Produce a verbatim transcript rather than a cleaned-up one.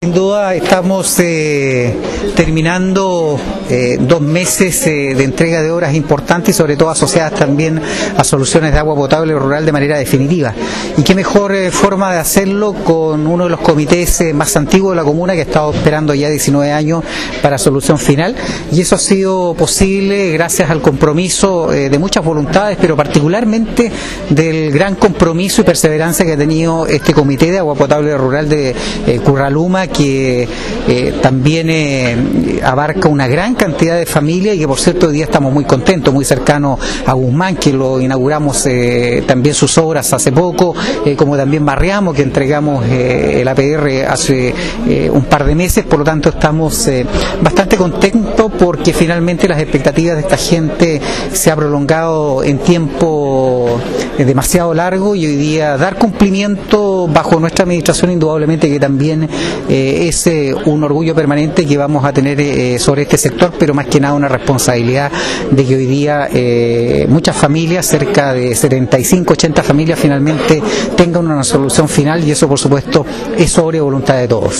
Sin duda estamos eh, terminando eh, dos meses eh, de entrega de obras importantes y sobre todo asociadas también a soluciones de agua potable rural de manera definitiva. Y qué mejor eh, forma de hacerlo con uno de los comités eh, más antiguos de la comuna, que ha estado esperando ya diecinueve años para solución final, y eso ha sido posible gracias al compromiso eh, de muchas voluntades, pero particularmente del gran compromiso y perseverancia que ha tenido este comité de agua potable rural de eh, Curraluma, que eh, también eh, abarca una gran cantidad de familias y que por cierto hoy día estamos muy contentos, muy cercanos a Guzmán, que lo inauguramos eh, también sus obras hace poco, eh, como también Barriamo, que entregamos eh, el A P R hace eh, un par de meses. Por lo tanto estamos eh, bastante contentos porque finalmente las expectativas de esta gente se ha prolongado en tiempo eh, demasiado largo, y hoy día dar cumplimiento bajo nuestra administración indudablemente que también eh, es eh, un orgullo permanente que vamos a tener eh, sobre este sector, pero más que nada una responsabilidad de que hoy día eh, muchas familias, cerca de setenta y cinco, ochenta familias finalmente tengan una solución final, y eso por supuesto es sobre voluntad de todos.